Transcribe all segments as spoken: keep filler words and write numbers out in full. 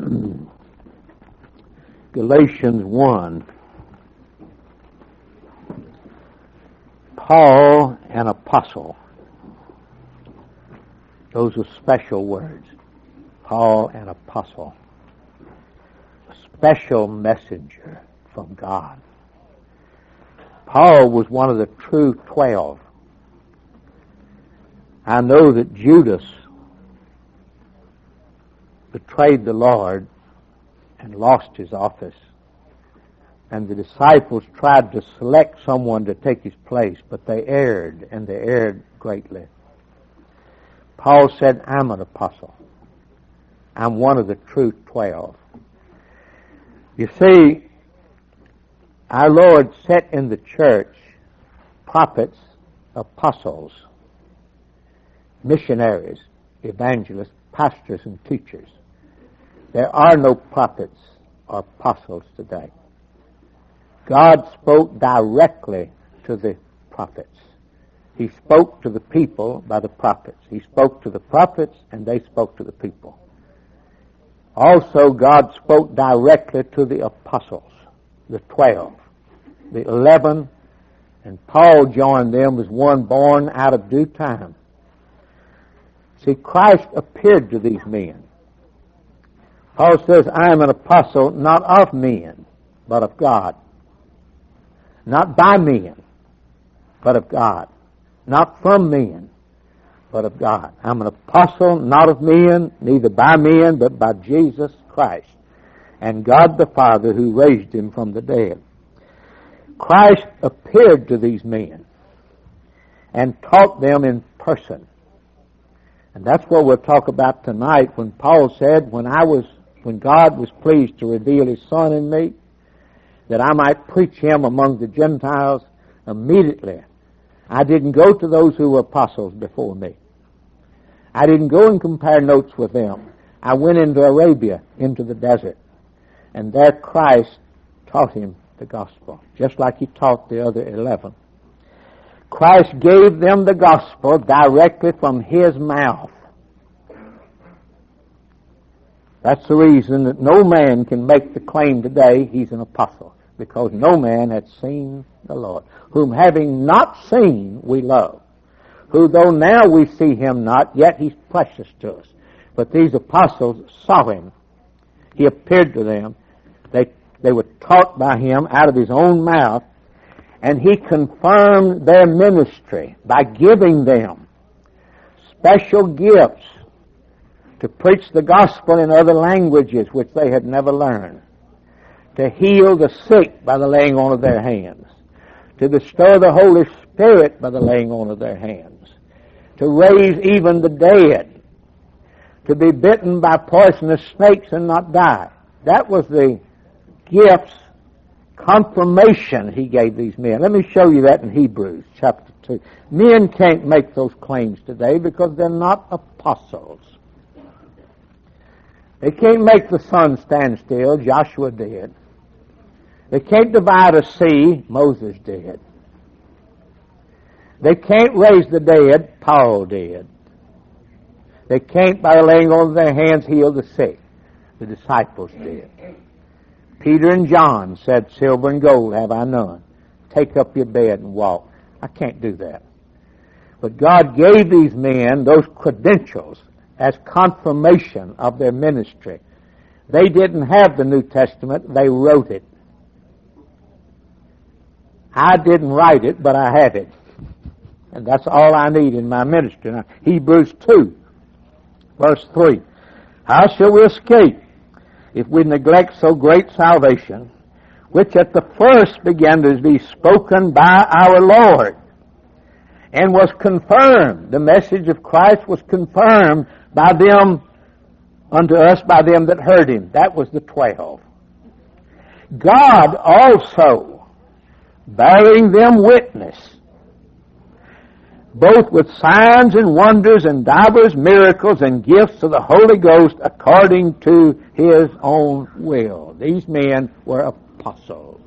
Galatians one. Paul, an apostle. Those are special words. Paul, an apostle. A special messenger from God. Paul was one of the true twelve. I know that Judas betrayed the Lord and lost his office. And the disciples tried to select someone to take his place, but they erred, and they erred greatly. Paul said, I'm an apostle. I'm one of the true twelve. You see, our Lord set in the church prophets, apostles, missionaries, evangelists, pastors, and teachers. There are no prophets or apostles today. God spoke directly to the prophets. He spoke to the people by the prophets. He spoke to the prophets, and they spoke to the people. Also, God spoke directly to the apostles, the twelve, the eleven, and Paul joined them as one born out of due time. See, Christ appeared to these men. Paul says, I am an apostle not of men, but of God. Not by men, but of God. Not from men, but of God. I'm an apostle not of men, neither by men, but by Jesus Christ and God the Father who raised him from the dead. Christ appeared to these men and taught them in person. And that's what we'll talk about tonight when Paul said, when I was, when God was pleased to reveal his Son in me, that I might preach him among the Gentiles immediately. I didn't go to those who were apostles before me. I didn't go and compare notes with them. I went into Arabia, into the desert, and there Christ taught him the gospel, just like he taught the other eleven. Christ gave them the gospel directly from his mouth. That's the reason that no man can make the claim today he's an apostle, because no man had seen the Lord, whom having not seen we love, who though now we see him not, yet he's precious to us. But these apostles saw him. He appeared to them. They, they were taught by him out of his own mouth, and he confirmed their ministry by giving them special gifts to preach the gospel in other languages which they had never learned, to heal the sick by the laying on of their hands, to bestow the Holy Spirit by the laying on of their hands, to raise even the dead, to be bitten by poisonous snakes and not die. That was the gifts, confirmation he gave these men. Let me show you that in Hebrews chapter two. Men can't make those claims today because they're not apostles. They can't make the sun stand still. Joshua did. They can't divide a sea. Moses did. They can't raise the dead. Paul did. They can't, by laying on of their hands, heal the sick. The disciples did. Peter and John said, silver and gold have I none. Take up your bed and walk. I can't do that. But God gave these men those credentials as confirmation of their ministry. They didn't have the New Testament, they wrote it. I didn't write it, but I had it. And that's all I need in my ministry. Now, Hebrews two, verse three. How shall we escape if we neglect so great salvation, which at the first began to be spoken by our Lord, and was confirmed? The message of Christ was confirmed by them, unto us, by them that heard him. That was the twelve. God also bearing them witness, both with signs and wonders and divers miracles and gifts of the Holy Ghost according to his own will. These men were apostles.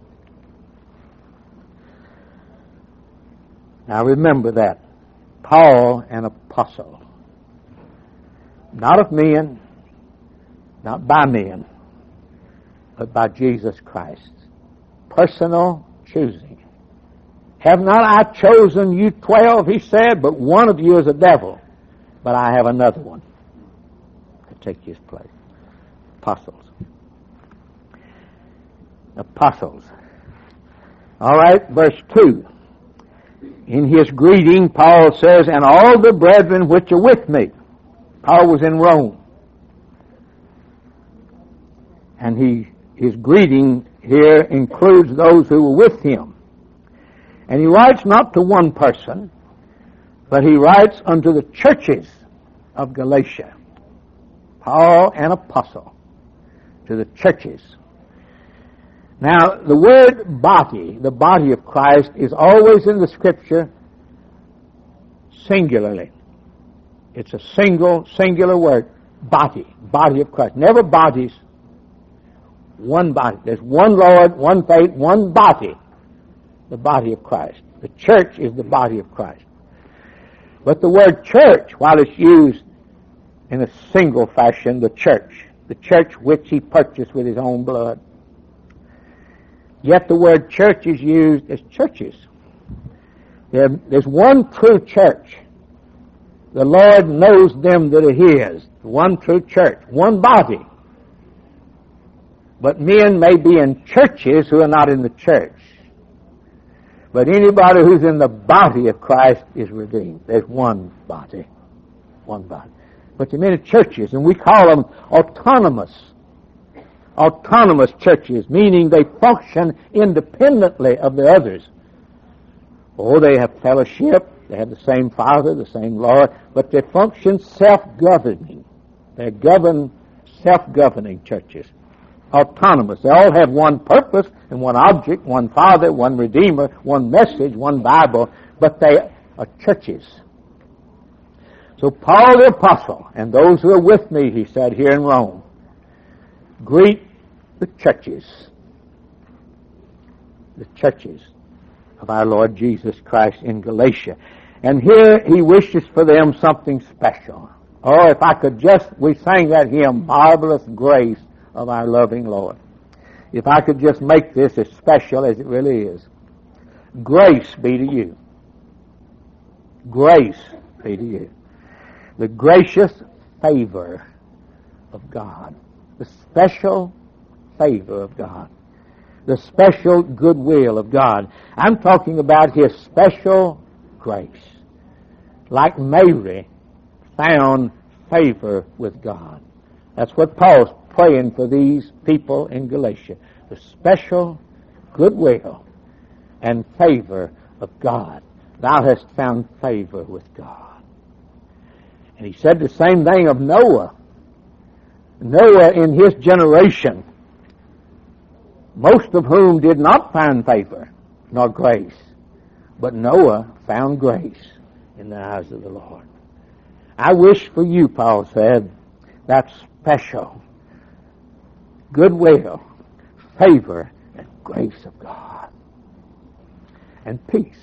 Now remember that. Paul, an apostle. Not of men, not by men, but by Jesus Christ. Personal choosing. Have not I chosen you twelve, he said, but one of you is a devil. But I have another one to take his place. Apostles. Apostles. All right, verse two. In his greeting, Paul says, and all the brethren which are with me. Paul was in Rome. And he, his greeting here includes those who were with him. And he writes not to one person, but he writes unto the churches of Galatia. Paul, an apostle, to the churches. Now, the word body, the body of Christ, is always in the Scripture singularly. It's a single, singular word. Body, body of Christ. Never bodies. One body. There's one Lord, one faith, one body. The body of Christ. The church is the body of Christ. But the word church, while it's used in a single fashion, the church, the church which he purchased with his own blood, yet the word church is used as churches. There, there's one true church. The Lord knows them that are his. One true church. One body. But men may be in churches who are not in the church. But anybody who's in the body of Christ is redeemed. There's one body. One body. But there are many churches, and we call them autonomous. Autonomous churches, meaning they function independently of the others. Oh, they have fellowship, they have the same Father, the same Lord, but they function self-governing. They're governed, self-governing churches. Autonomous. They all have one purpose and one object, one Father, one Redeemer, one message, one Bible, but they are churches. So Paul the Apostle, and those who are with me, he said here in Rome, greet the churches, the churches of our Lord Jesus Christ in Galatia. And here he wishes for them something special. Oh, if I could just, we sang that hymn, Marvelous Grace of Our Loving Lord. If I could just make this as special as it really is. Grace be to you. Grace be to you. The gracious favor of God. The special favor of God. The special goodwill of God. I'm talking about his special grace. Like Mary found favor with God. That's what Paul's praying for these people in Galatia. The special goodwill and favor of God. Thou hast found favor with God. And he said the same thing of Noah. Noah in his generation, most of whom did not find favor nor grace, but Noah found grace in the eyes of the Lord. I wish for you, Paul said, that special goodwill, favor, and grace of God. And peace.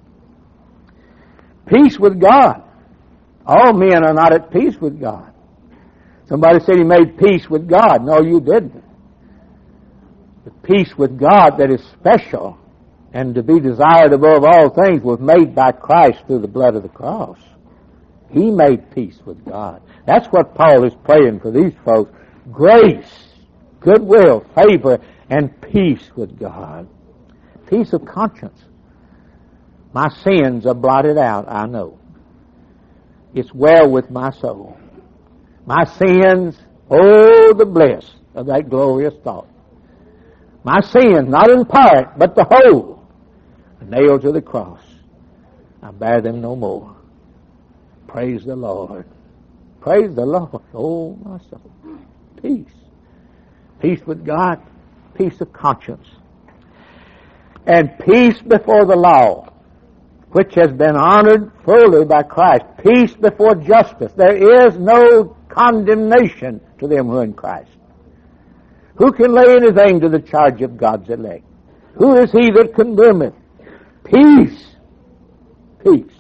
Peace with God. All men are not at peace with God. Somebody said he made peace with God. No, you didn't. The peace with God that is special and to be desired above all things was made by Christ through the blood of the cross. He made peace with God. That's what Paul is praying for these folks. Grace, goodwill, favor, and peace with God. Peace of conscience. My sins are blotted out, I know. It's well with my soul. My sins, oh, the bliss of that glorious thought. My sins, not in part, but the whole, are nailed to the cross. I bear them no more. Praise the Lord. Praise the Lord. Oh, my soul. Peace. Peace with God. Peace of conscience. And peace before the law, which has been honored fully by Christ. Peace before justice. There is no condemnation to them who are in Christ. Who can lay anything to the charge of God's elect? Who is he that condemneth? Peace. Peace.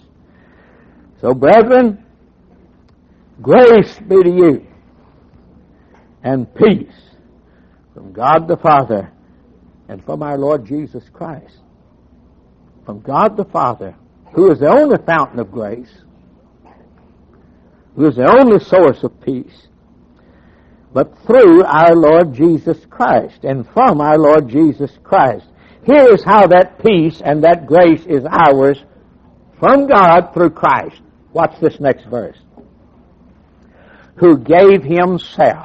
So, brethren, grace be to you. and peace from God the Father and from our Lord Jesus Christ. From God the Father, who is the only fountain of grace, who is the only source of peace, but through our Lord Jesus Christ and from our Lord Jesus Christ. Here is how that peace and that grace is ours from God through Christ. Watch this next verse. Who gave himself,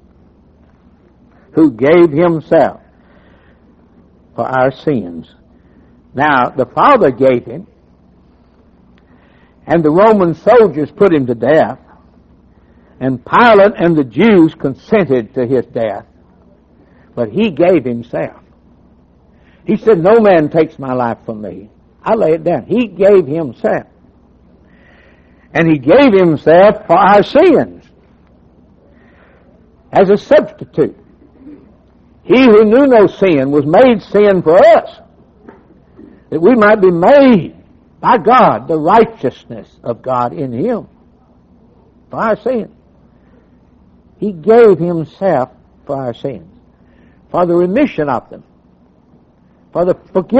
who gave himself for our sins. Now, the Father gave him, and the Roman soldiers put him to death, and Pilate and the Jews consented to his death, but he gave himself. He said, no man takes my life from me. I lay it down. He gave himself. And he gave himself for our sins as a substitute. He who knew no sin was made sin for us, that we might be made by God the righteousness of God in him for our sins. He gave himself for our sins, for the remission of them, for the forgiveness